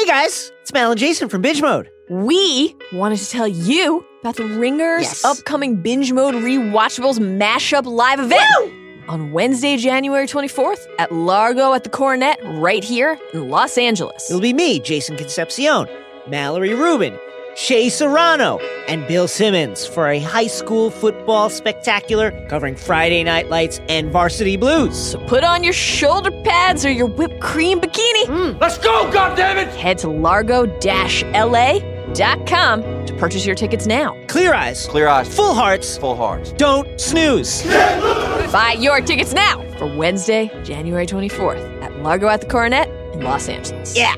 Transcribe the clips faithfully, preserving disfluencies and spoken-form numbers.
Hey guys, it's Mal and Jason from Binge Mode. We wanted to tell you about the Ringer's Yes. upcoming Binge Mode Rewatchables Mashup Live event Woo! on Wednesday, January twenty-fourth at Largo at the Coronet right here in Los Angeles. It'll be me, Jason Concepcion, Mallory Rubin, Shea Serrano, and Bill Simmons for a high school football spectacular covering Friday Night Lights and Varsity Blues. So put on your shoulder pads or your whipped cream bikini. Mm. Let's go, goddammit! Head to largo dash L A dot com to purchase your tickets now. Clear eyes, Clear eyes. full hearts, Full hearts. don't snooze. Buy your tickets now for Wednesday, January twenty-fourth at Largo at the Coronet in Los Angeles. Yeah.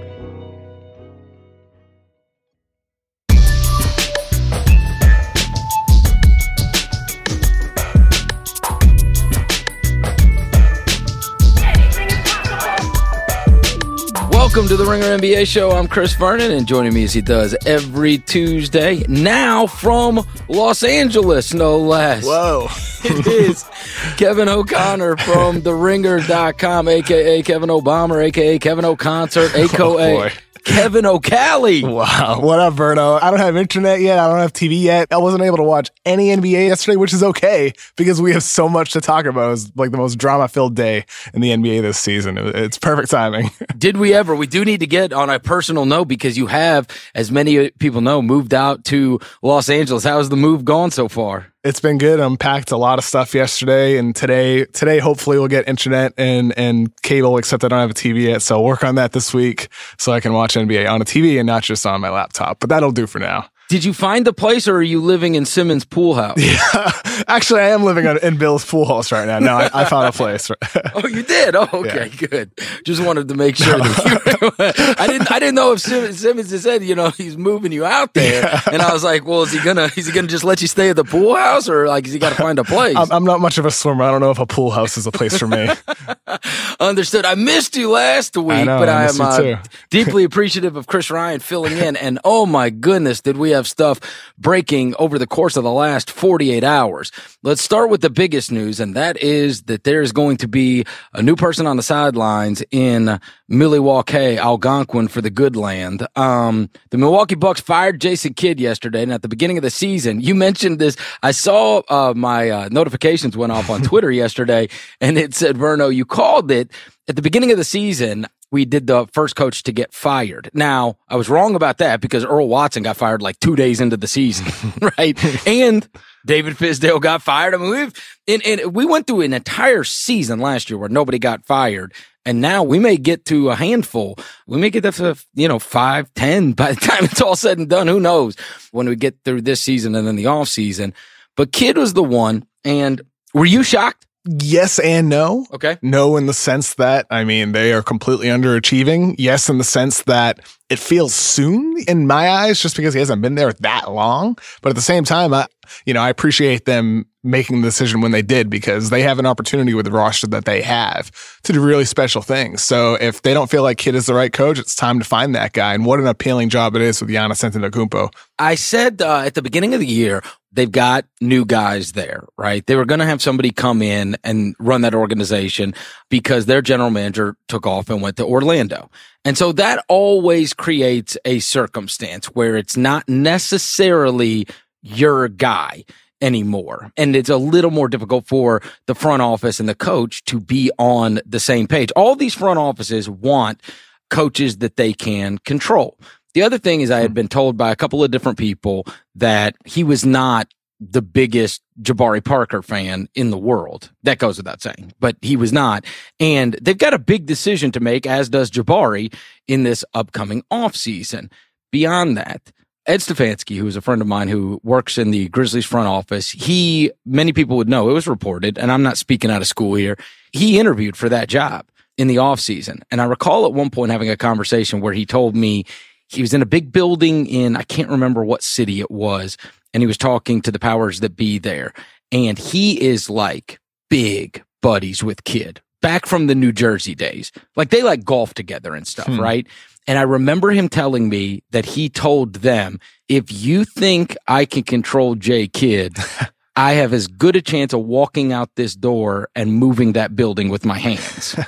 Welcome to the Ringer N B A Show. I'm Chris Vernon, and joining me as he does every Tuesday, now from Los Angeles, no less. Whoa. It is Kevin O'Connor from the ringer dot com, a k a. Kevin O'Bomber, a k a. Kevin O'Concert, a k a. Oh, boy. Kevin O'Calley. Wow. What up, Verno? I don't have internet yet. I don't have T V yet. I wasn't able to watch any N B A yesterday, which is okay because we have so much to talk about. It was like the most drama-filled day in the N B A this season. It's perfect timing. Did we ever? We do need to get on a personal note because you have, as many people know, moved out to Los Angeles. How's the move gone so far? It's been good. I unpacked a lot of stuff yesterday, and today, today hopefully we'll get internet and, and cable, except I don't have a T V yet. So I'll work on that this week so I can watch N B A on a T V and not just on my laptop. But that'll do for now. Did you find the place, or are you living in Simmons' pool house? Yeah, actually, I am living in Bill's pool house right now. No, I, I found a place. Oh, you did? Oh, okay, yeah. Good. Just wanted to make sure. That you, I didn't. I didn't know if Simmons, Simmons had said, you know, he's moving you out there, yeah. And I was like, well, is he gonna? Is he gonna just let you stay at the pool house, or like, is he got to find a place? I'm, I'm not much of a swimmer. I don't know if a pool house is a place for me. Understood. I missed you last week, I know, but I I am uh, deeply appreciative of Chris Ryan filling in. And oh my goodness, did we have stuff breaking over the course of the last forty-eight hours. Let's start with the biggest news, and that is that there is going to be a new person on the sidelines in Milwaukee, Algonquin for the good land. Um, the Milwaukee Bucks fired Jason Kidd yesterday, and at the beginning of the season, you mentioned this. I saw uh, my uh, notifications went off on Twitter yesterday, and it said, Verno, you called it at the beginning of the season. We did the first coach to get fired. Now, I was wrong about that because Earl Watson got fired like two days into the season, right? And David Fizdale got fired. I mean, we've and, and we went through an entire season last year where nobody got fired. And now we may get to a handful. We may get to, you know, five, ten by the time it's all said and done. Who knows when we get through this season and then the off season. But Kidd was the one. And were you shocked? Yes and no. Okay. No in the sense that, I mean, they are completely underachieving. Yes in the sense that it feels soon in my eyes just because he hasn't been there that long. But at the same time, I, you know, I appreciate them making the decision when they did because they have an opportunity with the roster that they have to do really special things. So if they don't feel like Kidd is the right coach, it's time to find that guy. And what an appealing job it is with Giannis Antetokounmpo. I said uh, at the beginning of the year, they've got new guys there, right? They were going to have somebody come in and run that organization because their general manager took off and went to Orlando. And so that always creates a circumstance where it's not necessarily your guy anymore. And it's a little more difficult for the front office and the coach to be on the same page. All these front offices want coaches that they can control. The other thing is I had been told by a couple of different people that he was not the biggest Jabari Parker fan in the world. That goes without saying, but he was not. And they've got a big decision to make, as does Jabari, in this upcoming offseason. Beyond that, Ed Stefanski, who is a friend of mine who works in the Grizzlies front office, he, many people would know, it was reported, and I'm not speaking out of school here, he interviewed for that job in the offseason. And I recall at one point having a conversation where he told me he was in a big building in, I can't remember what city it was, and he was talking to the powers that be there. And he is like big buddies with Kidd, back from the New Jersey days. Like they like golf together and stuff, hmm. right? And I remember him telling me that he told them, if you think I can control Jay Kidd, I have as good a chance of walking out this door and moving that building with my hands.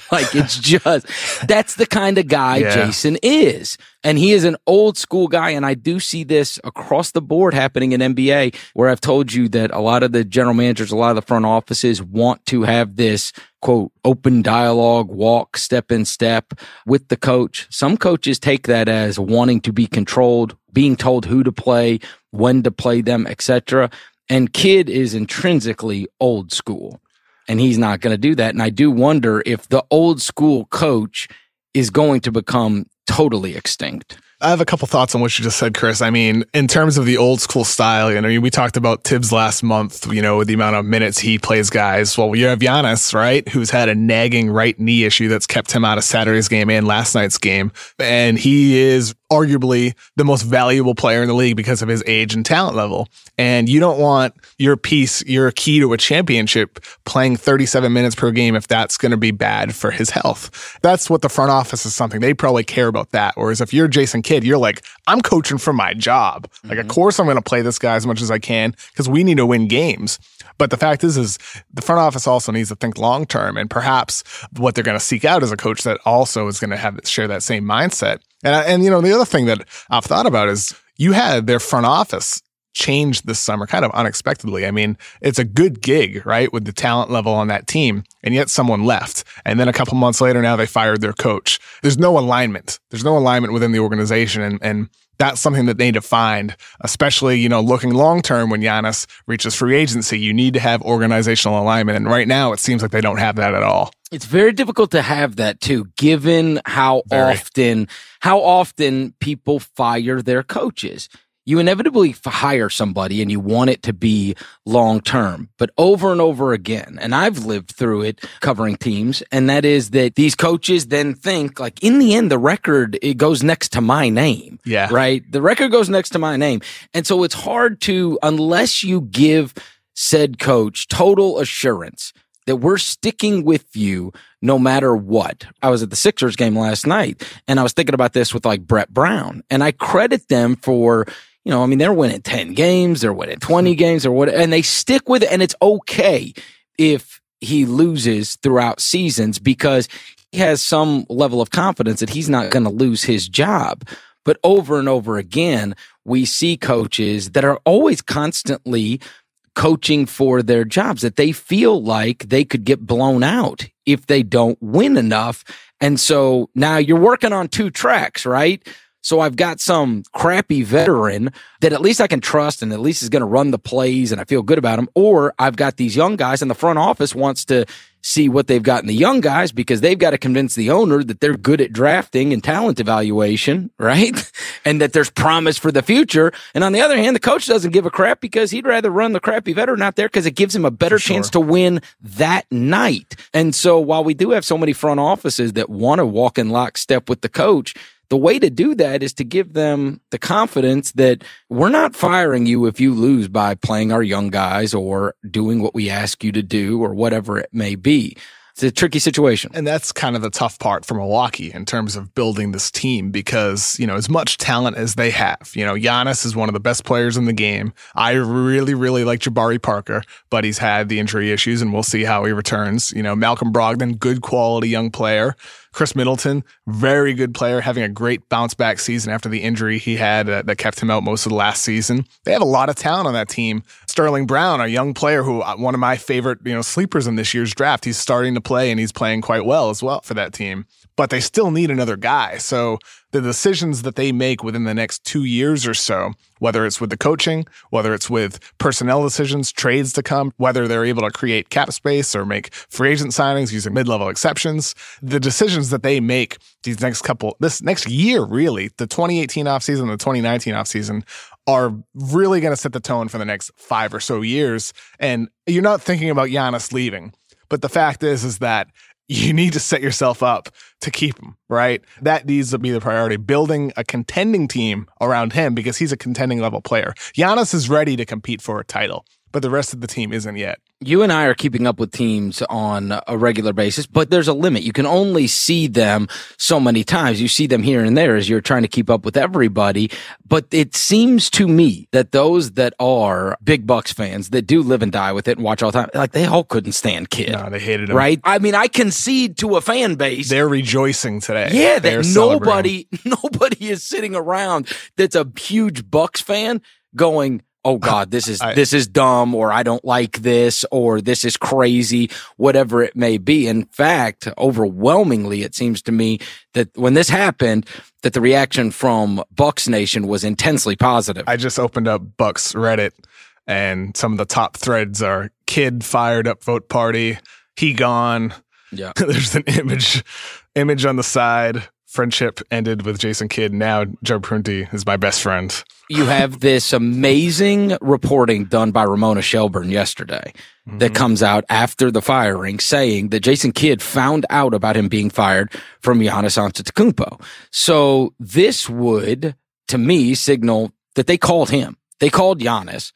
Like, it's just, that's the kind of guy yeah. Jason is. And he is an old school guy. And I do see this across the board happening in N B A, where I've told you that a lot of the general managers, a lot of the front offices want to have this, quote, open dialogue, walk, step in step with the coach. Some coaches take that as wanting to be controlled, being told who to play, when to play them, et cetera. And Kidd is intrinsically old school, and he's not going to do that. And I do wonder if the old school coach is going to become totally extinct. I have a couple thoughts on what you just said, Chris. I mean, in terms of the old school style, you know, we talked about Tibbs last month, you know, with the amount of minutes he plays guys. Well, you have Giannis, right, who's had a nagging right knee issue that's kept him out of Saturday's game and last night's game. And he is arguably the most valuable player in the league because of his age and talent level. And you don't want your piece, your key to a championship, playing thirty-seven minutes per game if that's going to be bad for his health. That's what the front office is something. They probably care about that. Whereas if you're Jason Kidd, you're like, I'm coaching for my job. Mm-hmm. Like, of course I'm going to play this guy as much as I can because we need to win games. But the fact is, is the front office also needs to think long term, and perhaps what they're going to seek out is a coach that also is going to have share that same mindset. And I, and you know, the other thing that I've thought about is you had their front office change this summer kind of unexpectedly. I mean, it's a good gig, right, with the talent level on that team, and yet someone left. And then a couple months later, now they fired their coach. There's no alignment. There's no alignment within the organization, and and that's something that they need to find, especially, you know, looking long-term when Giannis reaches free agency. You need to have organizational alignment. And right now, it seems like they don't have that at all. It's very difficult to have that, too, given how very. often, how often people fire their coaches. You inevitably hire somebody and you want it to be long-term, but over and over again, and I've lived through it covering teams, and that is that these coaches then think, like, in the end, the record, it goes next to my name. Yeah. Right? The record goes next to my name. And so it's hard to, unless you give said coach total assurance that we're sticking with you no matter what. I was at the Sixers game last night, and I was thinking about this with, like, Brett Brown, and I credit them for, you know, I mean, they're winning ten games, they're winning twenty games or what, and they stick with it. And it's okay if he loses throughout seasons because he has some level of confidence that he's not going to lose his job. But over and over again, we see coaches that are always constantly coaching for their jobs, that they feel like they could get blown out if they don't win enough. And so now you're working on two tracks, right? So I've got some crappy veteran that at least I can trust and at least is going to run the plays and I feel good about him. Or I've got these young guys and the front office wants to see what they've got in the young guys because they've got to convince the owner that they're good at drafting and talent evaluation, right? And that there's promise for the future. And on the other hand, the coach doesn't give a crap because he'd rather run the crappy veteran out there because it gives him a better sure. chance to win that night. And so while we do have so many front offices that want to walk in lockstep with the coach, the way to do that is to give them the confidence that we're not firing you if you lose by playing our young guys or doing what we ask you to do or whatever it may be. It's a tricky situation. And that's kind of the tough part for Milwaukee in terms of building this team because, you know, as much talent as they have, you know, Giannis is one of the best players in the game. I really, really like Jabari Parker, but he's had the injury issues and we'll see how he returns. You know, Malcolm Brogdon, good quality young player. Chris Middleton, very good player, having a great bounce back season after the injury he had uh, that kept him out most of the last season. They have a lot of talent on that team. Sterling Brown, a young player who uh, one of my favorite, you know, sleepers in this year's draft. He's starting to play and he's playing quite well as well for that team. But they still need another guy. So the decisions that they make within the next two years or so, whether it's with the coaching, whether it's with personnel decisions, trades to come, whether they're able to create cap space or make free agent signings using mid-level exceptions, the decisions that they make these next couple, this next year, really, the twenty eighteen offseason, the twenty nineteen offseason, are really going to set the tone for the next five or so years. And you're not thinking about Giannis leaving. But the fact is, is that you need to set yourself up to keep him, right? That needs to be the priority, building a contending team around him because he's a contending level player. Giannis is ready to compete for a title, but the rest of the team isn't yet. You and I are keeping up with teams on a regular basis, but there's a limit. You can only see them so many times. You see them here and there as you're trying to keep up with everybody. But it seems to me that those that are big Bucks fans that do live and die with it and watch all the time, like they all couldn't stand Kidd. No, they hated him. Right? I mean, I concede to a fan base. They're rejoicing today. Yeah, They're that nobody, nobody is sitting around that's a huge Bucks fan going, oh God, this is, I, this is dumb, or I don't like this, or this is crazy, whatever it may be. In fact, overwhelmingly, it seems to me that when this happened, that the reaction from Bucks Nation was intensely positive. I just opened up Bucks Reddit, and some of the top threads are Kidd fired up vote party, he gone. Yeah. There's an image, image on the side. Friendship ended with Jason Kidd. Now Joe Prunty is my best friend. You have this amazing reporting done by Ramona Shelburne yesterday mm-hmm. that comes out after the firing saying that Jason Kidd found out about him being fired from Giannis Antetokounmpo. So this would, to me, signal that they called him. They called Giannis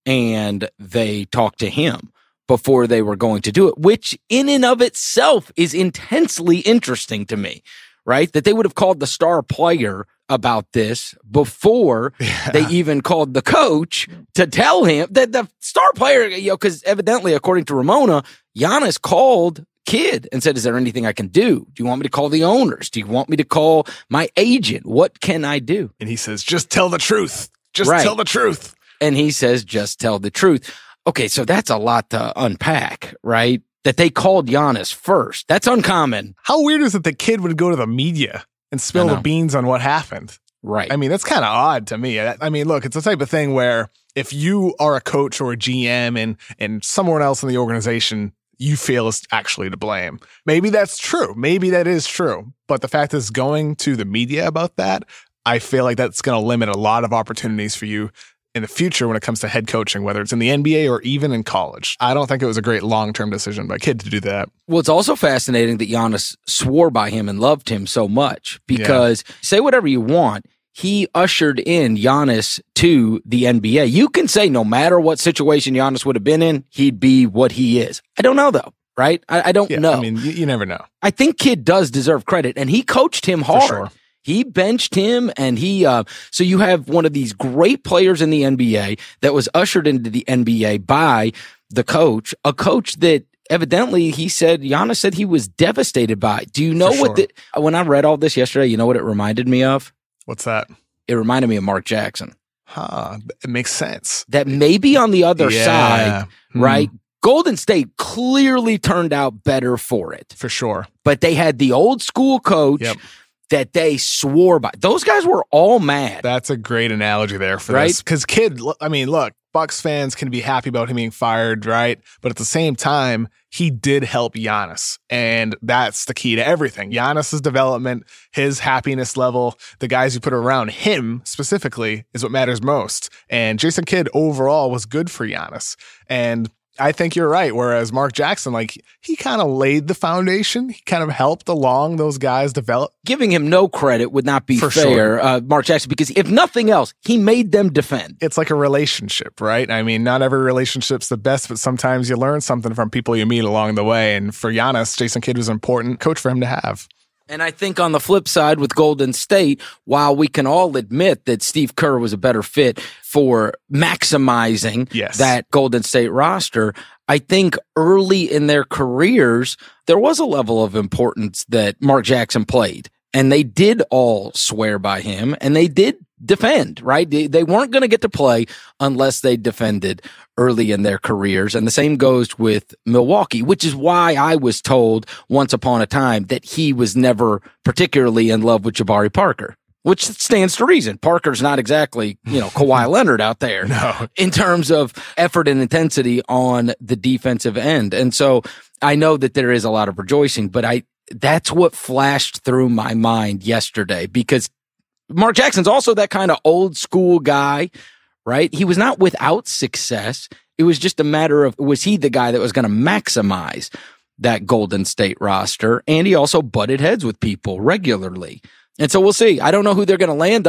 and they talked to him before they were going to do it, which in and of itself is intensely interesting to me. Right? That they would have called the star player about this before yeah. they even called the coach to tell him that the star player, you know, because evidently, according to Ramona, Giannis called Kidd and said, is there anything I can do? Do you want me to call the owners? Do you want me to call my agent? What can I do? And he says, just tell the truth. Just right. tell the truth. And he says, just tell the truth. Okay, so that's a lot to unpack, right? That they called Giannis first. That's uncommon. How weird is it that Kidd would go to the media and spill the beans on what happened? Right. I mean, that's kind of odd to me. I mean, look, it's the type of thing where if you are a coach or a G M and and someone else in the organization you feel is actually to blame, maybe that's true. Maybe that is true. But the fact is going to the media about that, I feel like that's going to limit a lot of opportunities for you in the future when it comes to head coaching, whether it's in the N B A or even in college. I don't think it was a great long-term decision by Kidd to do that. Well, it's also fascinating that Giannis swore by him and loved him so much because yeah. say whatever you want, he ushered in Giannis to the N B A. You can say no matter what situation Giannis would have been in, he'd be what he is. I don't know though, right? I, I don't yeah, know. I mean, you, you never know. I think Kidd does deserve credit, and he coached him hard. For sure. He benched him, and he, uh, so you have one of these great players in the N B A that was ushered into the N B A by the coach, a coach that evidently he said, Giannis said he was devastated by. Do you know For what sure. the, when I read all this yesterday, you know what it reminded me of? What's that? It reminded me of Mark Jackson. Huh, it makes sense. That maybe on the other yeah. side, hmm. right? Golden State clearly turned out better for it. For sure. But they had the old school coach. Yep. That they swore by. Those guys were all mad. That's a great analogy there for right? this. Because Kidd, I mean, look, Bucks fans can be happy about him being fired, right? But at the same time, he did help Giannis. And that's the key to everything. Giannis's development, his happiness level, the guys who put around him specifically is what matters most. And Jason Kidd overall was good for Giannis. And I think you're right. Whereas Mark Jackson, like, he kind of laid the foundation. He kind of helped along those guys develop. Giving him no credit would not be For fair, sure. uh, Mark Jackson, because if nothing else, he made them defend. It's like a relationship, right? I mean, not every relationship's the best, but sometimes you learn something from people you meet along the way. And for Giannis, Jason Kidd was an important coach for him to have. And I think on the flip side with Golden State, while we can all admit that Steve Kerr was a better fit for maximizing yes. that Golden State roster, I think early in their careers, there was a level of importance that Mark Jackson played. And they did all swear by him, and they did defend, right? They, they weren't going to get to play unless they defended early in their careers. And the same goes with Milwaukee, which is why I was told once upon a time that he was never particularly in love with Jabari Parker, which stands to reason. Parker's not exactly, you know, Kawhi Leonard out there no. in terms of effort and intensity on the defensive end. And so I know that there is a lot of rejoicing, but I, that's what flashed through my mind yesterday, because Mark Jackson's also that kind of old school guy, right? He was not without success. It was just a matter of, was he the guy that was going to maximize that Golden State roster? And he also butted heads with people regularly. And so we'll see. I don't know who they're going to land on.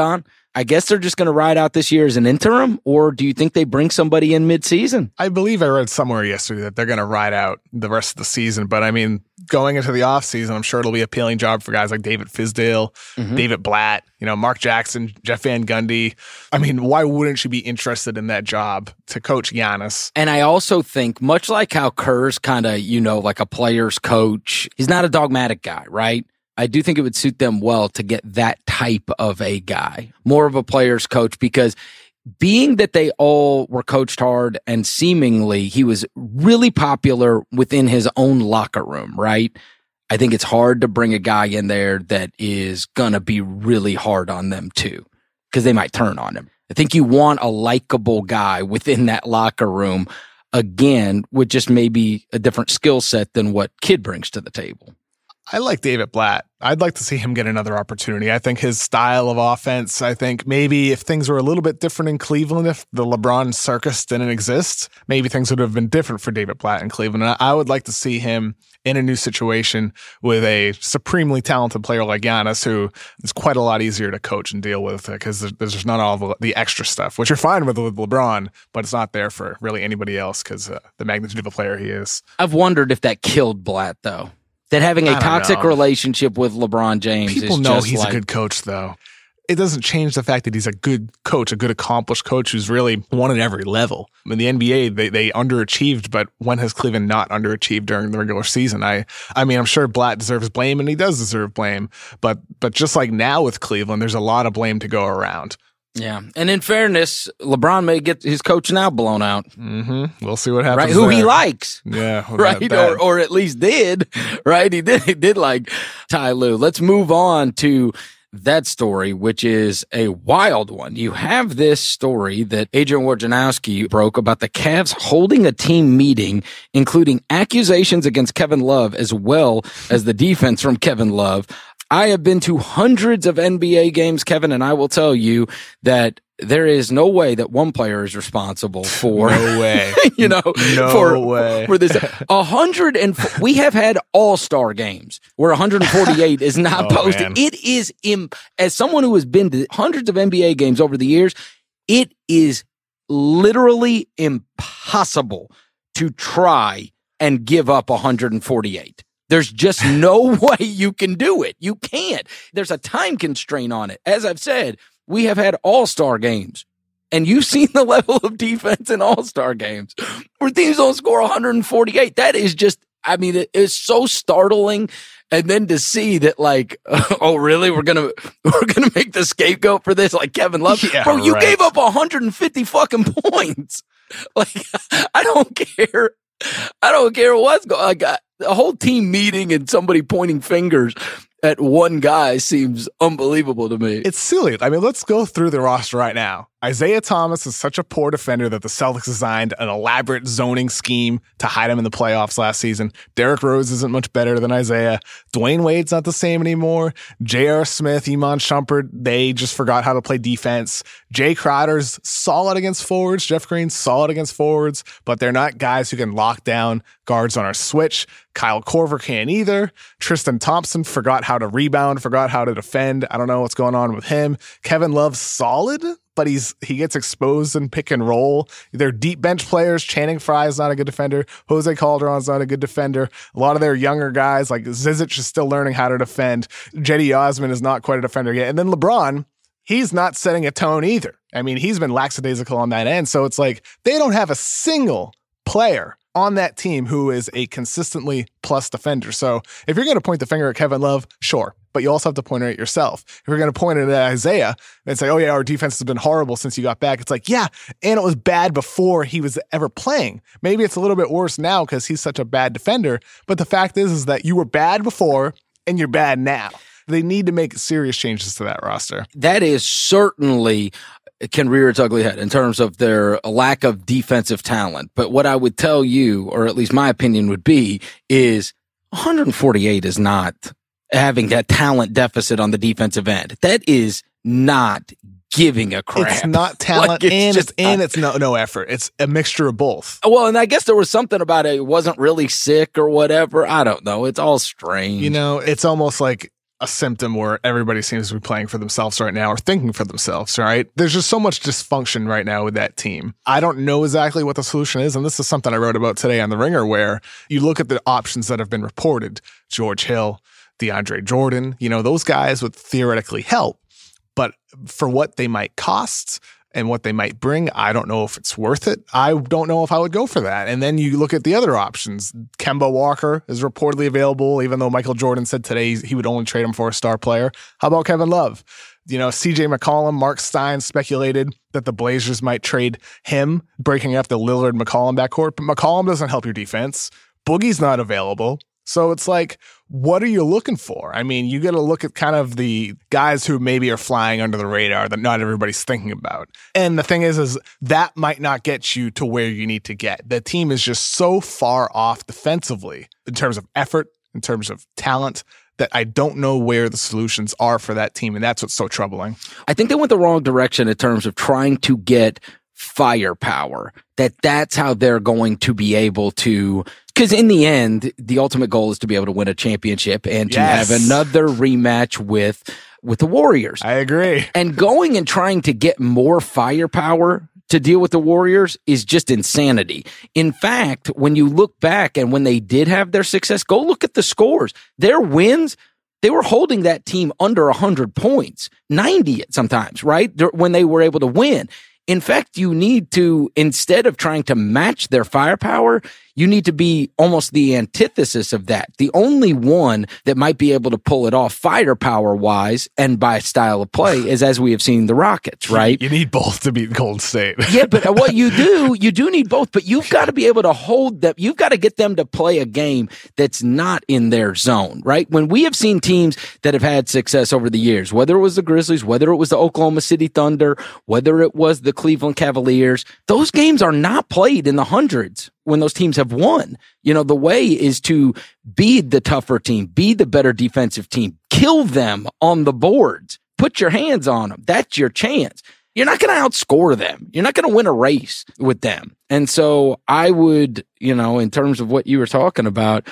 I guess they're just going to ride out this year as an interim, or do you think they bring somebody in midseason? I believe I read somewhere yesterday that they're going to ride out the rest of the season. But I mean, going into the offseason, I'm sure it'll be an appealing job for guys like David Fizdale, mm-hmm. David Blatt, you know, Mark Jackson, Jeff Van Gundy. I mean, why wouldn't you be interested in that job to coach Giannis? And I also think, much like how Kerr's kind of, you know, like a player's coach, he's not a dogmatic guy, right? I do think it would suit them well to get that type of a guy, more of a player's coach, because being that they all were coached hard and seemingly he was really popular within his own locker room, right? I think it's hard to bring a guy in there that is going to be really hard on them too, because they might turn on him. I think you want a likable guy within that locker room, again, with just maybe a different skill set than what Kidd brings to the table. I like David Blatt. I'd like to see him get another opportunity. I think his style of offense, I think maybe if things were a little bit different in Cleveland, if the LeBron circus didn't exist, maybe things would have been different for David Blatt in Cleveland. And I would like to see him in a new situation with a supremely talented player like Giannis, who is quite a lot easier to coach and deal with because there's just not all the, the extra stuff, which you're fine with with LeBron, but it's not there for really anybody else because uh, the magnitude of a player he is. I've wondered if that killed Blatt, though. That having a toxic know. relationship with LeBron James People is know just he's like, a good coach, though. It doesn't change the fact that he's a good coach, a good accomplished coach who's really won at every level. In the N B A, they they underachieved, but when has Cleveland not underachieved during the regular season? I I mean, I'm sure Blatt deserves blame, and he does deserve blame. But but just like now with Cleveland, there's a lot of blame to go around. Yeah. And in fairness, LeBron may get his coach now blown out. Mm-hmm. We'll see what happens. Right. Who there. he likes. Yeah. Well, right. That, that. Or or at least did. Right. He did he did like Ty Lue. Let's move on to that story, which is a wild one. You have this story that Adrian Wojnarowski broke about the Cavs holding a team meeting, including accusations against Kevin Love as well as the defense from Kevin Love. I have been to hundreds of N B A games, Kevin, and I will tell you that there is no way that one player is responsible for, no way, you know, no for, way. for this. A hundred and we have had all-star games where one hundred forty-eight is not oh, posted. Man. It is, im- as someone who has been to hundreds of N B A games over the years, it is literally impossible to try and give up one hundred forty-eight. There's just no way you can do it. You can't. There's a time constraint on it. As I've said, we have had all-star games, and you've seen the level of defense in all-star games where teams don't score one hundred forty-eight. That is just, I mean, it is so startling. And then to see that, like, oh, really? We're gonna we're gonna make the scapegoat for this, like Kevin Love. Yeah, Bro, you right. gave up one hundred fifty fucking points. Like, I don't care. I don't care what's going on. Like, I, a whole team meeting and somebody pointing fingers at one guy seems unbelievable to me. It's silly. I mean, let's go through the roster right now. Isaiah Thomas is such a poor defender that the Celtics designed an elaborate zoning scheme to hide him in the playoffs last season. Derrick Rose isn't much better than Isaiah. Dwayne Wade's not the same anymore. J R. Smith, Iman Shumpert, they just forgot how to play defense. Jay Crowder's solid against forwards. Jeff Green's solid against forwards, but they're not guys who can lock down guards on our switch. Kyle Korver can't either. Tristan Thompson forgot how to rebound, forgot how to defend. I don't know what's going on with him. Kevin Love's solid, but he's he gets exposed in pick and roll. They're deep bench players. Channing Frye is not a good defender. Jose Calderon's not a good defender. A lot of their younger guys, like Zizic, is still learning how to defend. Cedi Osman is not quite a defender yet. And then LeBron, he's not setting a tone either. I mean, he's been lackadaisical on that end. So it's like they don't have a single player on that team who is a consistently plus defender. So if you're going to point the finger at Kevin Love, sure, but you also have to point it at yourself. If you're going to point it at Isaiah and say, oh yeah, our defense has been horrible since you got back, it's like, yeah, and it was bad before he was ever playing. Maybe it's a little bit worse now because he's such a bad defender, but the fact is, is that you were bad before and you're bad now. They need to make serious changes to that roster. That is certainly can rear its ugly head in terms of their lack of defensive talent. But what I would tell you, or at least my opinion would be, is one hundred forty-eight is not having that talent deficit on the defensive end. That is not giving a crap. It's not talent, like it's and it's and it's no no effort. It's a mixture of both. Well, and I guess there was something about it. It wasn't really sick or whatever. I don't know. It's all strange. You know, it's almost like a symptom where everybody seems to be playing for themselves right now or thinking for themselves, right? There's just so much dysfunction right now with that team. I don't know exactly what the solution is, and this is something I wrote about today on The Ringer, where you look at the options that have been reported. George Hill, DeAndre Jordan, you know, those guys would theoretically help, but for what they might cost and what they might bring, I don't know if it's worth it. I don't know if I would go for that. And then you look at the other options. Kemba Walker is reportedly available, even though Michael Jordan said today he would only trade him for a star player. How about Kevin Love? You know, C J McCollum, Mark Stein speculated that the Blazers might trade him, breaking up the Lillard-McCollum backcourt. But McCollum doesn't help your defense. Boogie's not available. So it's like, what are you looking for? I mean, you got to look at kind of the guys who maybe are flying under the radar that not everybody's thinking about. And the thing is, is that might not get you to where you need to get. The team is just so far off defensively in terms of effort, in terms of talent, that I don't know where the solutions are for that team. And that's what's so troubling. I think they went the wrong direction in terms of trying to get firepower, that that's how they're going to be able to, because in the end, the ultimate goal is to be able to win a championship and to Yes. have another rematch with, with the Warriors. I agree. And going and trying to get more firepower to deal with the Warriors is just insanity. In fact, when you look back and when they did have their success, go look at the scores. Their wins, they were holding that team under one hundred points, ninety sometimes, right? When they were able to win. In fact, you need to, instead of trying to match their firepower, you need to be almost the antithesis of that. The only one that might be able to pull it off firepower-wise and by style of play is, as we have seen, the Rockets, right? You need both to beat Golden State. Yeah, but what you do, you do need both, but you've got to be able to hold them. You've got to get them to play a game that's not in their zone, right? When we have seen teams that have had success over the years, whether it was the Grizzlies, whether it was the Oklahoma City Thunder, whether it was the Cleveland Cavaliers, those games are not played in the hundreds when those teams have won. You know, the way is to be the tougher team, be the better defensive team, kill them on the boards, put your hands on them. That's your chance. You're not going to outscore them. You're not going to win a race with them. And so I would, you know, in terms of what you were talking about,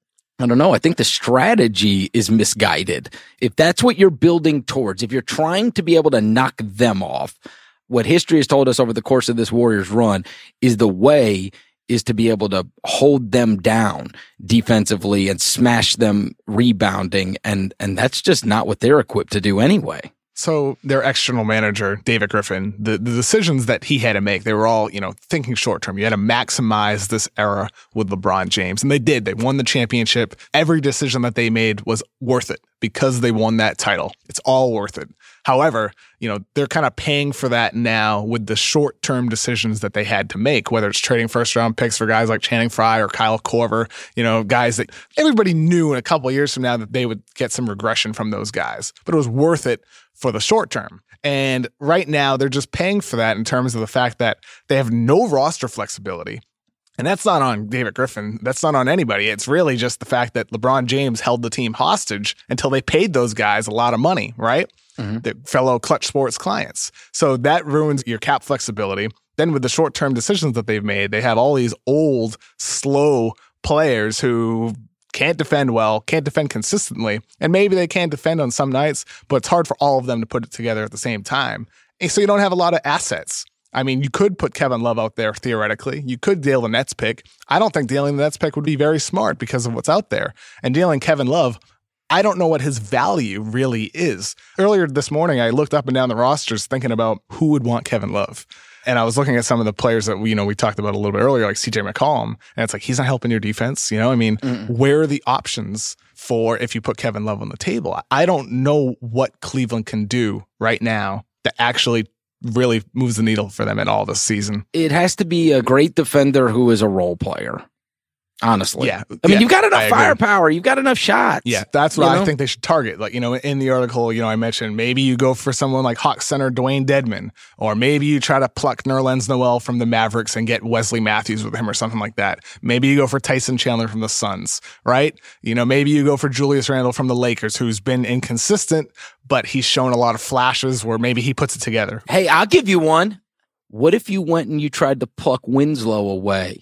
I don't know. I think the strategy is misguided. If that's what you're building towards, if you're trying to be able to knock them off, what history has told us over the course of this Warriors run is the way is to be able to hold them down defensively and smash them rebounding. And, and that's just not what they're equipped to do anyway. So their external manager, David Griffin, the, the decisions that he had to make, they were all, you know, thinking short term. You had to maximize this era with LeBron James. And they did. They won the championship. Every decision that they made was worth it because they won that title. It's all worth it. However, you know, they're kind of paying for that now with the short-term decisions that they had to make, whether it's trading first-round picks for guys like Channing Frye or Kyle Korver, you know, guys that everybody knew in a couple of years from now that they would get some regression from those guys. But it was worth it for the short term. And right now, they're just paying for that in terms of the fact that they have no roster flexibility. And that's not on David Griffin. That's not on anybody. It's really just the fact that LeBron James held the team hostage until they paid those guys a lot of money, right? Mm-hmm. The fellow Clutch Sports clients. So that ruins your cap flexibility. Then with the short-term decisions that they've made, they have all these old, slow players who can't defend well, can't defend consistently. And maybe they can defend on some nights, but it's hard for all of them to put it together at the same time. And so you don't have a lot of assets. I mean, you could put Kevin Love out there theoretically. You could deal the Nets pick. I don't think dealing the Nets pick would be very smart because of what's out there. And dealing Kevin Love, I don't know what his value really is. Earlier this morning, I looked up and down the rosters thinking about who would want Kevin Love. And I was looking at some of the players that we, you know, we talked about a little bit earlier, like C J McCollum. And it's like, he's not helping your defense. You know, I mean, Mm-mm. where are the options for if you put Kevin Love on the table? I don't know what Cleveland can do right now that actually really moves the needle for them at all this season. It has to be a great defender who is a role player. Honestly. Yeah. I mean, yeah, you've got enough firepower. You've got enough shots. Yeah. That's what you I know? think they should target. Like, you know, in the article, you know, I mentioned maybe you go for someone like Hawks center Dwayne Dedman, or maybe you try to pluck Nerlens Noel from the Mavericks and get Wesley Matthews with him or something like that. Maybe you go for Tyson Chandler from the Suns, right? You know, maybe you go for Julius Randle from the Lakers, who's been inconsistent, but he's shown a lot of flashes where maybe he puts it together. Hey, I'll give you one. What if you went and you tried to pluck Winslow away?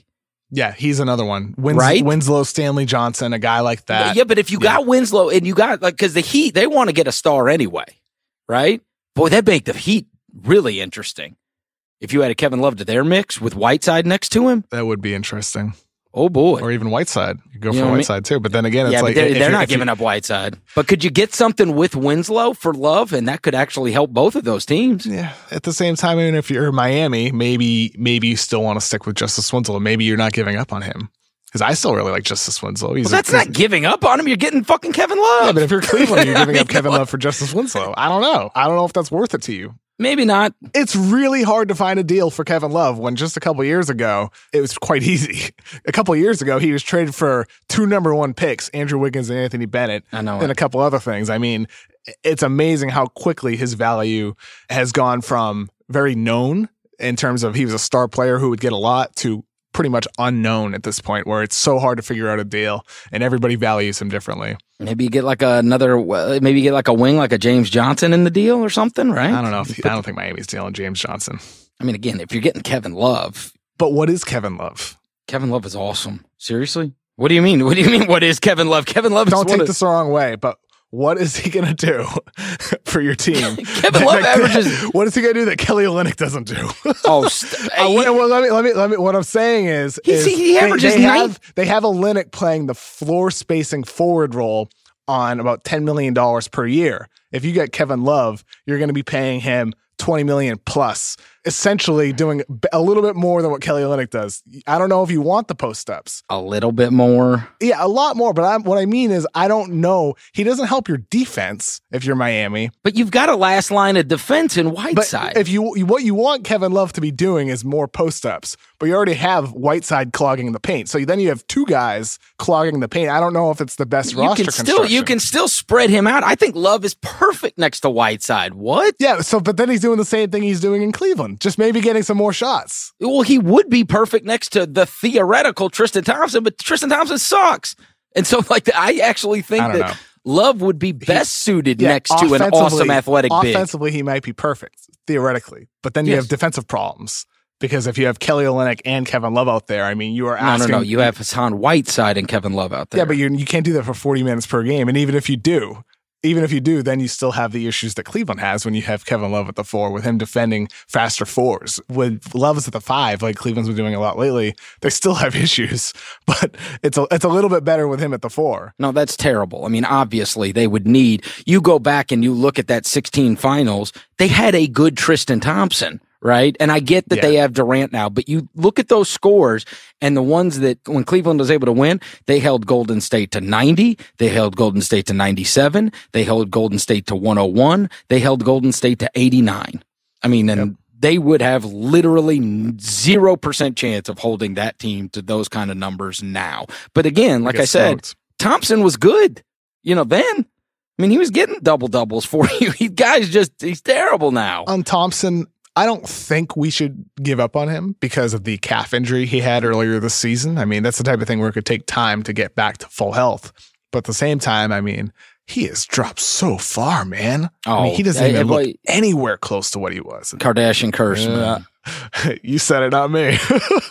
Yeah, he's another one. Wins- Right? Winslow, Stanley Johnson, a guy like that. Yeah, but if you got Winslow and you got, like, because the Heat, they want to get a star anyway, right? Boy, that make the Heat really interesting. If you had a Kevin Love to their mix with Whiteside next to him, That would be interesting. oh boy. Or even Whiteside. You go You for know what I mean? Whiteside too. But then again, it's yeah, like but they're, if they're you- not if you- giving up Whiteside. But could you get something with Winslow for Love, and that could actually help both of those teams? Yeah. At the same time, even if you're Miami, maybe maybe you still want to stick with Justice Winslow. Maybe you're not giving up on him. Because I still really like Justice Winslow. He's Well, that's a, not giving up on him. You're getting fucking Kevin Love. Yeah, but if you're Cleveland, you're I giving mean, up Kevin come on. Love for Justice Winslow. I don't know. I don't know if that's worth it to you. Maybe not. It's really hard to find a deal for Kevin Love when just a couple years ago, it was quite easy. A couple years ago, he was traded for two number one picks, Andrew Wiggins and Anthony Bennett, I know and it. a couple other things. I mean, it's amazing how quickly his value has gone from very known in terms of he was a star player who would get a lot to pretty much unknown at this point, where it's so hard to figure out a deal and everybody values him differently. Maybe you get like another, uh, maybe you get like a wing, like a James Johnson in the deal or something, right? I don't know. If, I don't think Miami's dealing James Johnson. I mean, again, if you're getting Kevin Love, But what is Kevin Love? Kevin Love is awesome. Seriously? What do you mean? What do you mean? What is Kevin Love? Kevin Love is Don't one take of- this the wrong way, but what is he going to do for your team? Kevin Love averages- What is he going to do that Kelly Olynyk doesn't do? Oh, st- Uh, well, well, let me, let me, let me. What I'm saying is, He's- is he averages they, they nine- have they have Olynyk playing the floor spacing forward role on about ten million dollars per year. If you get Kevin Love, you're going to be paying him twenty million plus, essentially doing a little bit more than what Kelly Olynyk does. I don't know if you want the post ups. a little bit more. Yeah, a lot more. But I'm, what I mean is, I don't know. He doesn't help your defense if you're Miami. But you've got a last line of defense in But Whiteside. if you what you want Kevin Love to be doing is more post ups, but you already have Whiteside clogging the paint. So then you have two guys clogging the paint. I don't know if it's the best you roster can still construction. you can still spread him out. I think Love is perfect next to Whiteside. What? Yeah. So, but then he's doing the same thing he's doing in Cleveland, just maybe getting some more shots. Well, he would be perfect next to the theoretical Tristan Thompson, but Tristan Thompson sucks. And so, like, I actually think I don't that know. Love would be best suited Yeah, next to an offensively- awesome athletic big. Offensively, he might be perfect theoretically, but then you Yes. have defensive problems. Because if you have Kelly Olynyk and Kevin Love out there, I mean, you are No, no, asking. no. You have Hassan Whiteside and Kevin Love out there. Yeah, but you you can't do that for forty minutes per game. And even if you do, even if you do, then you still have the issues that Cleveland has when you have Kevin Love at the four with him defending faster fours. With Love is at the five, like Cleveland's been doing a lot lately, they still have issues, but it's a, it's a little bit better with him at the four. No, that's terrible. I mean, obviously, they would need. You go back and you look at that sixteen finals, they had a good Tristan Thompson, right? And I get that Yeah. they have Durant now, but you look at those scores and the ones that when Cleveland was able to win, they held Golden State to ninety, they held Golden State to ninety-seven, they held Golden State to one oh one, they held Golden State to eighty-nine. I mean, and Yep. they would have literally zero percent chance of holding that team to those kind of numbers now. But again, like I, Get said, smoked. Thompson was good, you know, then. I mean, he was getting double doubles for you. He guys just, he's terrible now. On Thompson, I don't think we should give up on him because of the calf injury he had earlier this season. I mean, that's the type of thing where it could take time to get back to full health. But at the same time, I mean, he has dropped so far, man. I mean, Oh, he doesn't I- even I- look anywhere close to what he was. Kardashian curse, man. Yeah. You said it, not me.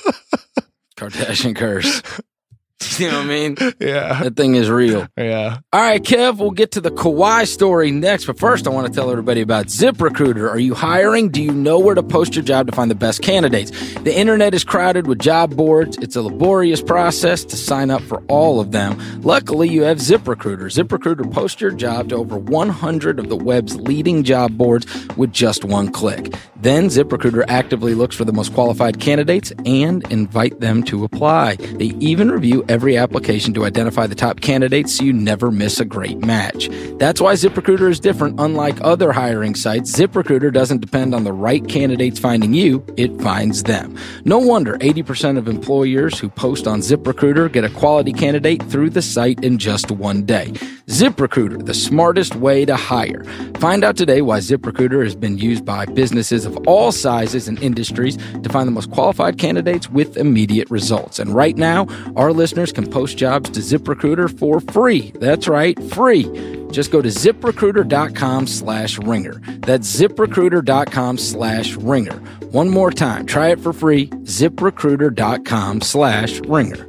Kardashian curse. You know what I mean? yeah. That thing is real. Yeah. All right, Kev, we'll get to the Kawhi story next. But first, I want to tell everybody about ZipRecruiter. Are you hiring? Do you know where to post your job to find the best candidates? The internet is crowded with job boards. It's a laborious process to sign up for all of them. Luckily, you have ZipRecruiter. ZipRecruiter posts your job to over one hundred of the web's leading job boards with just one click. Then ZipRecruiter actively looks for the most qualified candidates and invite them to apply. They even review every application to identify the top candidates so you never miss a great match. That's why ZipRecruiter is different. Unlike other hiring sites, ZipRecruiter doesn't depend on the right candidates finding you, it finds them. No wonder eighty percent of employers who post on ZipRecruiter get a quality candidate through the site in just one day. ZipRecruiter, the smartest way to hire. Find out today why ZipRecruiter has been used by businesses of all sizes and industries to find the most qualified candidates with immediate results. And right now, our listeners can post jobs to ZipRecruiter for free. That's right, free. Just go to ZipRecruiter.com slash ringer. That's ZipRecruiter.com slash ringer. One more time, try it for free. ZipRecruiter.com slash ringer.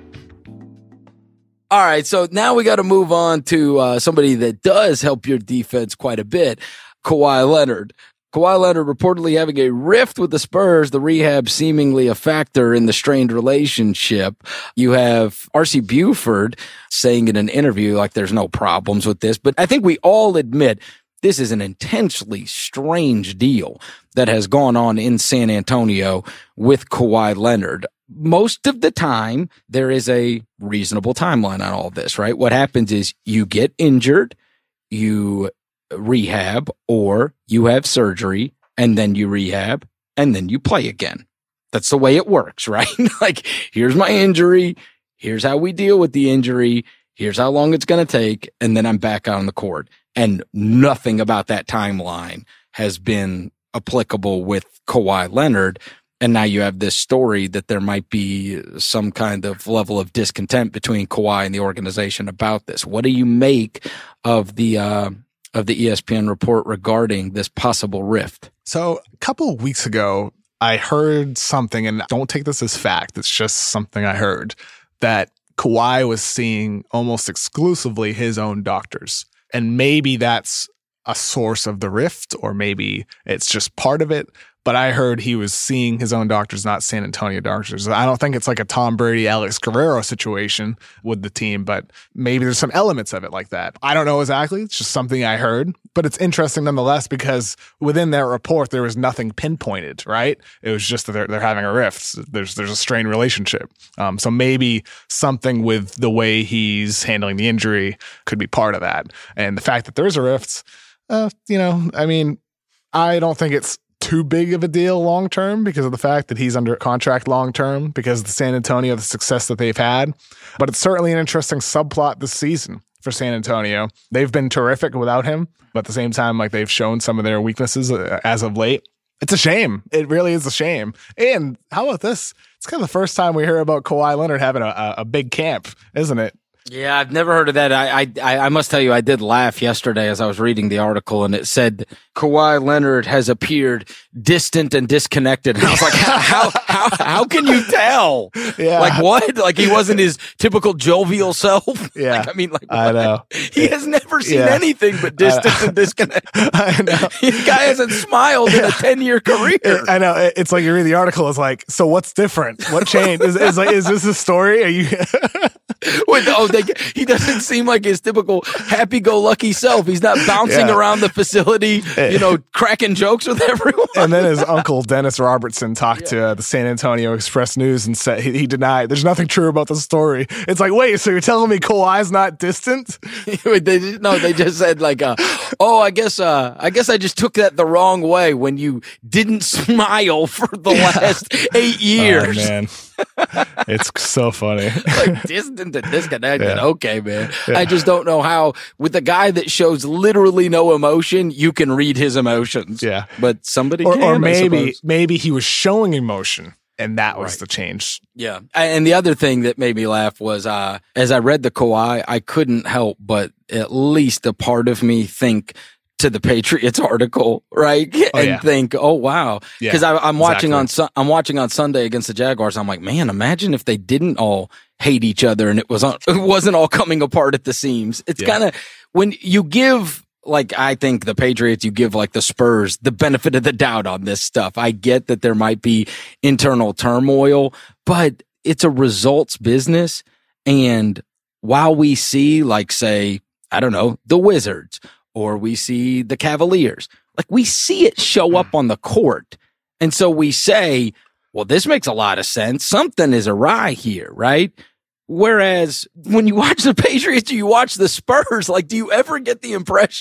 All right, so now we got to move on to uh, somebody that does help your defense quite a bit, Kawhi Leonard. Kawhi Leonard reportedly having a rift with the Spurs, the rehab seemingly a factor in the strained relationship. You have R C Buford saying in an interview like there's no problems with this, but I think we all admit this is an intensely strange deal that has gone on in San Antonio with Kawhi Leonard. Most of the time, there is a reasonable timeline on all of this, right? What happens is you get injured, you rehab, or you have surgery, and then you rehab, and then you play again. That's the way it works, right? Like, here's my injury, here's how we deal with the injury, here's how long it's going to take, and then I'm back on the court. And nothing about that timeline has been applicable with Kawhi Leonard. And now you have this story that there might be some kind of level of discontent between Kawhi and the organization about this. What do you make of the uh, of the E S P N report regarding this possible rift? So a couple of weeks ago, I heard something, and don't take this as fact, it's just something I heard, that Kawhi was seeing almost exclusively his own doctors. And maybe that's a source of the rift, or maybe it's just part of it. But I heard he was seeing his own doctors, not San Antonio doctors. I don't think it's like a Tom Brady, Alex Guerrero situation with the team, but maybe there's some elements of it like that. I don't know exactly. It's just something I heard. But it's interesting nonetheless, because within that report, there was nothing pinpointed, right? It was just that they're, they're having a rift. There's there's a strained relationship. Um, so maybe something with the way he's handling the injury could be part of that. And the fact that there's a rift, uh, you know, I mean, I don't think it's too big of a deal long term because of the fact that he's under contract long term because of the San Antonio, the success that they've had. But it's certainly an interesting subplot this season for San Antonio. They've been terrific without him, but at the same time, like, they've shown some of their weaknesses as of late. It's a shame. It really is a shame. And how about this? It's kind of the first time we hear about Kawhi Leonard having a, a, a big camp, isn't it? Yeah, I've never heard of that. I, I I must tell you, I did laugh yesterday as I was reading the article, and it said Kawhi Leonard has appeared distant and disconnected. And I was like, how how how, how can you tell? Yeah. Like what? Like he wasn't his typical jovial self? Yeah. Like, I mean, like I know. He has never seen Yeah. anything but distance and disconnect. I know. The guy hasn't smiled in a ten-year career. It, I know. It, it's like you read the article. It's like, so what's different? What changed? Is, is like, is this a story? Are you? Wait, oh, they, he doesn't seem like his typical happy-go-lucky self. He's not bouncing Yeah. around the facility, you know, cracking jokes with everyone. And then his uncle Dennis Robertson talked Yeah. to uh, the San Antonio Express News and said he, he denied. There's nothing true about the story. It's like, wait, so you're telling me Kawhi's not distant? they just, no, they just said like, uh, oh, I guess, uh, I guess I just took that the wrong way when you didn't smile for the last eight years. Oh, man. It's so funny. Like distant and disconnected. Yeah. Okay, man. Yeah. I just don't know how, with a guy that shows literally no emotion, you can read his emotions. Yeah. But somebody Or, can, or I maybe suppose. maybe he was showing emotion, and that was Right. the change. Yeah. And the other thing that made me laugh was, uh, as I read the Kawhi, I couldn't help but at least a part of me think to the Patriots article, right? Oh, and yeah. think, oh wow, Yeah, because I'm watching exactly. on Su- I'm watching on Sunday against the Jaguars. I'm like, man, imagine if they didn't all hate each other and it was on, it wasn't all coming apart at the seams. It's Yeah. kind of when you give. Like, I think the Patriots, you give like the Spurs the benefit of the doubt on this stuff. I get that there might be internal turmoil, but it's a results business. And while we see, like, say, I don't know, the Wizards, or we see the Cavaliers, like, we see it show up on the court. And so we say, well, this makes a lot of sense. Something is awry here, right? Whereas when you watch the Patriots or you watch the Spurs, like, do you ever get the impression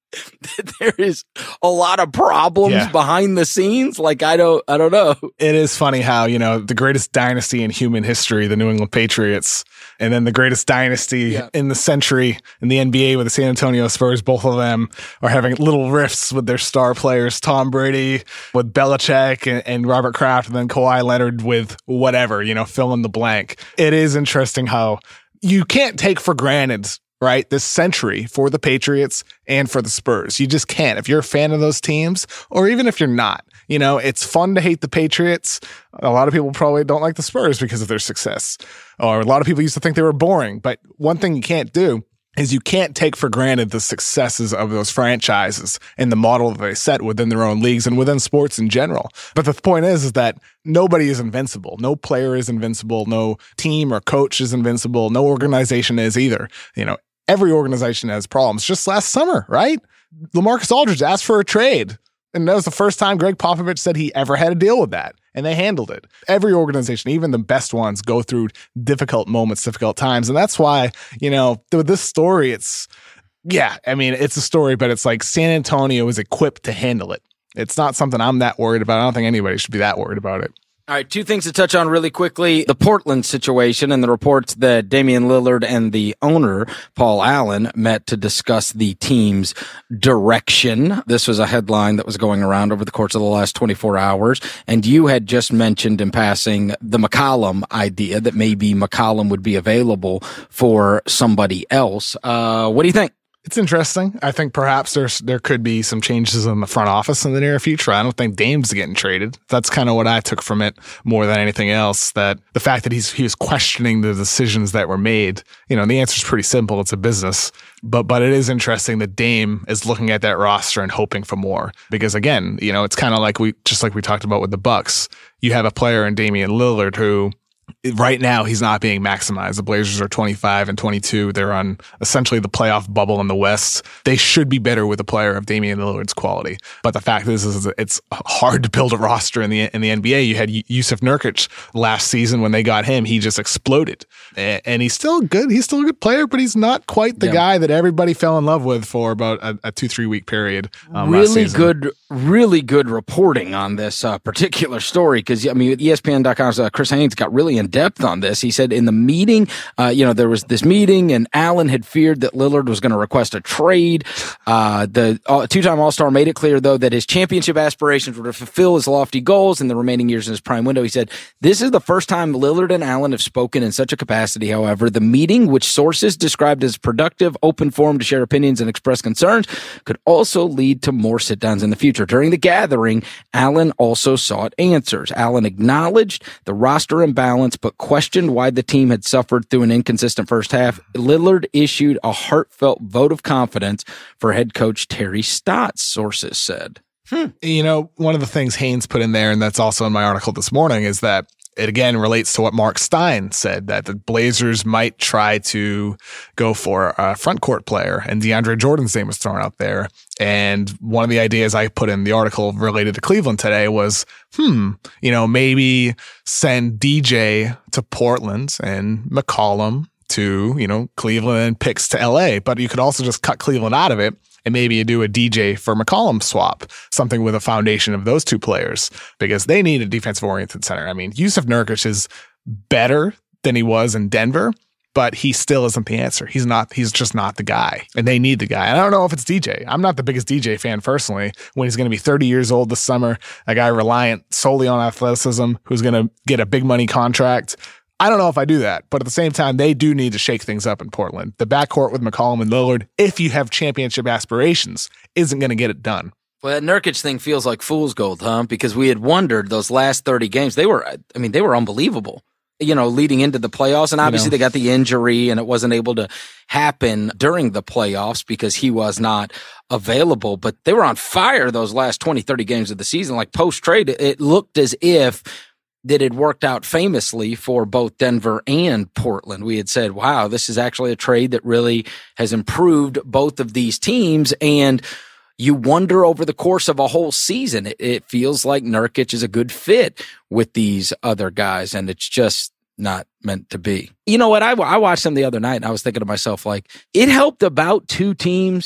there is a lot of problems Yeah. behind the scenes. Like, I don't, I don't know. It is funny how, you know, the greatest dynasty in human history, the New England Patriots, and then the greatest dynasty Yeah. in the century in the N B A with the San Antonio Spurs, both of them are having little rifts with their star players, Tom Brady with Belichick and, and Robert Kraft, and then Kawhi Leonard with whatever, you know, fill in the blank. It is interesting how you can't take for granted, right, this century for the Patriots and for the Spurs. You just can't. If you're a fan of those teams, or even if you're not, you know, it's fun to hate the Patriots. A lot of people probably don't like the Spurs because of their success. Or a lot of people used to think they were boring. But one thing you can't do is you can't take for granted the successes of those franchises and the model that they set within their own leagues and within sports in general. But the point is, is that nobody is invincible. No player is invincible. No team or coach is invincible. No organization is either. You know, every organization has problems. Just last summer, right? LaMarcus Aldridge asked for a trade. And that was the first time Greg Popovich said he ever had to deal with that. And they handled it. Every organization, even the best ones, go through difficult moments, difficult times. And that's why, you know, with this story, it's, yeah, I mean, it's a story, but it's like San Antonio is equipped to handle it. It's not something I'm that worried about. I don't think anybody should be that worried about it. All right, two things to touch on really quickly. The Portland situation and the reports that Damian Lillard and the owner, Paul Allen, met to discuss the team's direction. This was a headline that was going around over the course of the last twenty-four hours. And you had just mentioned in passing the McCollum idea that maybe McCollum would be available for somebody else. Uh, what do you think? It's interesting. I think perhaps there's there could be some changes in the front office in the near future. I don't think Dame's getting traded. That's kind of what I took from it more than anything else. That the fact that he's he was questioning the decisions that were made. You know, the answer is pretty simple. It's a business. But but it is interesting that Dame is looking at that roster and hoping for more. Because again, you know, it's kind of like we just like we talked about with the Bucks. You have a player in Damian Lillard who, right now, he's not being maximized. The Blazers are twenty-five and twenty-two. They're on essentially the playoff bubble in the West. They should be better with a player of Damian Lillard's quality. But the fact is, is it's hard to build a roster in the in the N B A. You had Yusuf Nurkic last season. When they got him, he just exploded. And he's still good. He's still a good player, but he's not quite the yeah. guy that everybody fell in love with for about a, a two, three week period. Um, really good, really good reporting on this uh, particular story. Because, I mean, E S P N dot com's uh, Chris Haynes got really in depth on this. He said in the meeting, uh, you know, there was this meeting and Allen had feared that Lillard was going to request a trade. Uh, the uh, two-time All-Star made it clear, though, that his championship aspirations were to fulfill his lofty goals in the remaining years in his prime window. He said, this is the first time Lillard and Allen have spoken in such a capacity. However, the meeting, which sources described as productive, open forum to share opinions and express concerns, could also lead to more sit-downs in the future. During the gathering, Allen also sought answers. Allen acknowledged the roster imbalance, but questioned why the team had suffered through an inconsistent first half. Lillard issued a heartfelt vote of confidence for head coach Terry Stotts, sources said. Hmm. You know, one of the things Haynes put in there, and that's also in my article this morning, is that it again relates to what Mark Stein said, that the Blazers might try to go for a front court player, and DeAndre Jordan's name was thrown out there. And one of the ideas I put in the article related to Cleveland today was, hmm, you know, maybe send D J to Portland and McCollum to, you know, Cleveland and picks to L A. But you could also just cut Cleveland out of it. And maybe you do a D J for McCollum swap, something with a foundation of those two players, because they need a defensive-oriented center. I mean, Yusuf Nurkic is better than he was in Denver, but he still isn't the answer. He's not. He's just not the guy, and they need the guy. And I don't know if it's D J. I'm not the biggest D J fan personally. When he's going to be thirty years old this summer, a guy reliant solely on athleticism who's going to get a big money contract, I don't know if I do that, but at the same time, they do need to shake things up in Portland. The backcourt with McCollum and Lillard, if you have championship aspirations, isn't going to get it done. Well, that Nurkic thing feels like fool's gold, huh? Because we had wondered those last thirty games. They were, I mean, they were unbelievable, you know, leading into the playoffs. And obviously you know, they got the injury and it wasn't able to happen during the playoffs because he was not available. But they were on fire those last twenty, thirty games of the season. Like post-trade, it looked as if that it worked out famously for both Denver and Portland. We had said, wow, this is actually a trade that really has improved both of these teams. And you wonder over the course of a whole season, it, it feels like Nurkic is a good fit with these other guys, and it's just not meant to be. You know what? I, I watched them the other night, and I was thinking to myself, like, it helped about two teams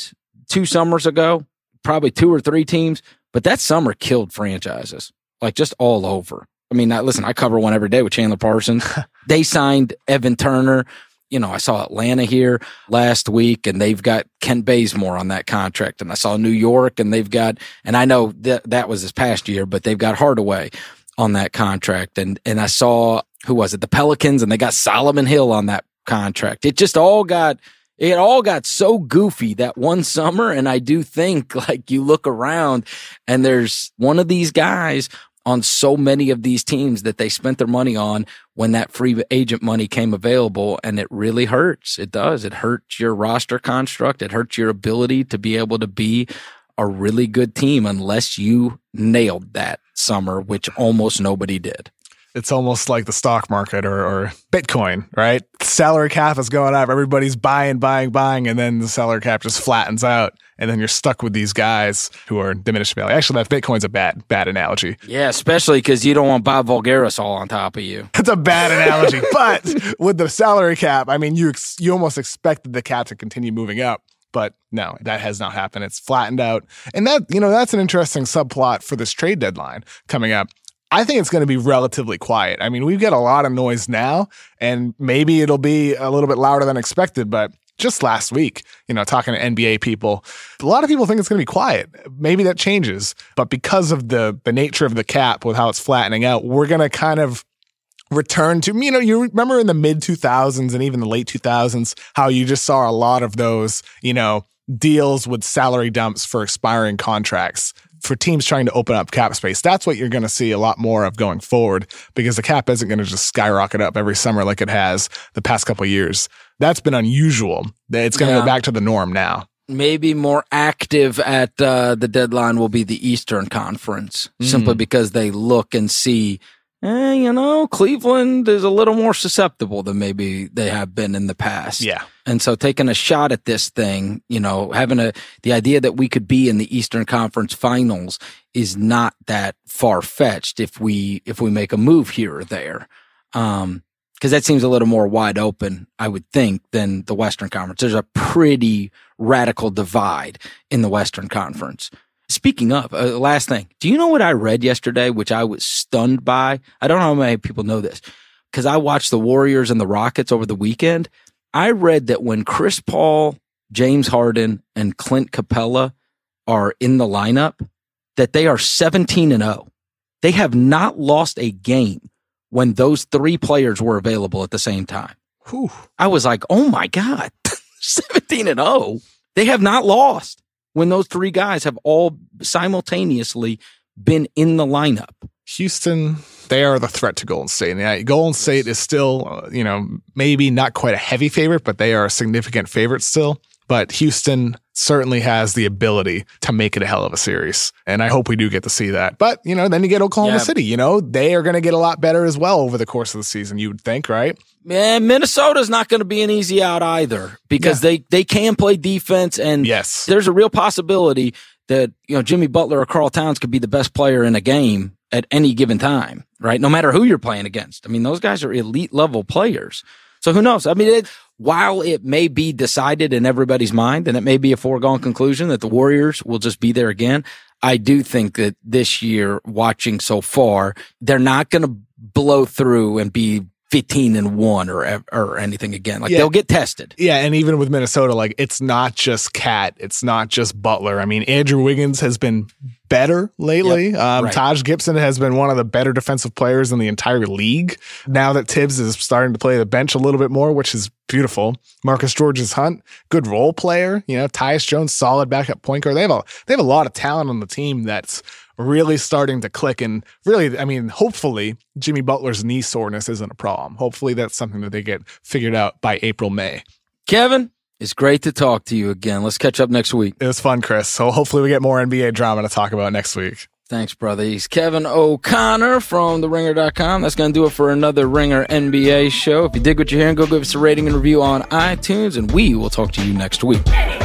two summers ago, probably two or three teams, but that summer killed franchises, like just all over. I mean, listen, I cover one every day with Chandler Parsons. They signed Evan Turner. You know, I saw Atlanta here last week, and they've got Kent Bazemore on that contract. And I saw New York, and they've got, and I know that that was this past year, but they've got Hardaway on that contract. And, and I saw, who was it? The Pelicans, and they got Solomon Hill on that contract. It just all got, it all got so goofy that one summer. And I do think, like, you look around and there's one of these guys on so many of these teams that they spent their money on when that free agent money came available, and it really hurts. It does. It hurts your roster construct. It hurts your ability to be able to be a really good team unless you nailed that summer, which almost nobody did. It's almost like the stock market or, or Bitcoin, right? Salary cap is going up. Everybody's buying, buying, buying, and then the salary cap just flattens out. And then you're stuck with these guys who are diminished value. Actually, that Bitcoin's a bad, bad analogy. Yeah, especially because you don't want Bob Voulgaris all on top of you. It's a bad analogy. But with the salary cap, I mean, you ex- you almost expected the cap to continue moving up. But no, that has not happened. It's flattened out. And that, you know, that's an interesting subplot for this trade deadline coming up. I think it's going to be relatively quiet. I mean, we've got a lot of noise now, and maybe it'll be a little bit louder than expected, but just last week, you know, talking to N B A people, a lot of people think it's going to be quiet. Maybe that changes, but because of the the nature of the cap with how it's flattening out, we're going to kind of return to, you know, you remember in the mid two thousands and even the late two thousands, how you just saw a lot of those, you know, deals with salary dumps for expiring contracts for teams trying to open up cap space. That's what you're going to see a lot more of going forward, because the cap isn't going to just skyrocket up every summer like it has the past couple of years. That's been unusual. It's going to yeah. go back to the norm now. Maybe more active at uh, the deadline will be the Eastern Conference, mm. simply because they look and see, eh, you know, Cleveland is a little more susceptible than maybe they have been in the past. Yeah. And so taking a shot at this thing, you know, having a, the idea that we could be in the Eastern Conference Finals is not that far-fetched if we, if we make a move here or there. Um, cause that seems a little more wide open, I would think, than the Western Conference. There's a pretty radical divide in the Western Conference. Speaking of, uh, last thing, do you know what I read yesterday, which I was stunned by? I don't know how many people know this, because I watched the Warriors and the Rockets over the weekend. I read that when Chris Paul, James Harden, and Clint Capella are in the lineup, that they are seventeen and oh. They have not lost a game when those three players were available at the same time. Whew. I was like, oh my God, seventeen and oh. They have not lost when those three guys have all simultaneously been in the lineup. Houston, they are the threat to Golden State. Yeah, Golden State is still, uh, you know, maybe not quite a heavy favorite, but they are a significant favorite still. But Houston certainly has the ability to make it a hell of a series. And I hope we do get to see that. But, you know, then you get Oklahoma yeah. City, you know, they are going to get a lot better as well over the course of the season, you would think, right? Man, Minnesota's not going to be an easy out either, because yeah. they, they can play defense, and yes. there's a real possibility that, you know, Jimmy Butler or Karl Towns could be the best player in a game at any given time, right? No matter who you're playing against. I mean, those guys are elite level players. So who knows? I mean, it, while it may be decided in everybody's mind, and it may be a foregone conclusion that the Warriors will just be there again, I do think that this year, watching so far, they're not going to blow through and be fifteen and one or or anything again. Like yeah. they'll get tested. Yeah, and even with Minnesota, like it's not just Cat, it's not just Butler. I mean, Andrew Wiggins has been better lately. Yep. Um, right. Taj Gibson has been one of the better defensive players in the entire league. Now that Tibbs is starting to play the bench a little bit more, which is beautiful. Marcus Georges-Hunt, good role player. You know, Tyus Jones, solid backup point guard. They have a they have a lot of talent on the team that's really starting to click. And really, I mean, hopefully Jimmy Butler's knee soreness isn't a problem. Hopefully that's something that they get figured out by April, May. Kevin, it's great to talk to you again. Let's catch up next week. It was fun, Chris. So hopefully we get more N B A drama to talk about next week. Thanks, brother. He's Kevin O'Connor from the ringer dot com. That's going to do it for another Ringer N B A show. If you dig what you're hearing, go give us a rating and review on iTunes, and we will talk to you next week.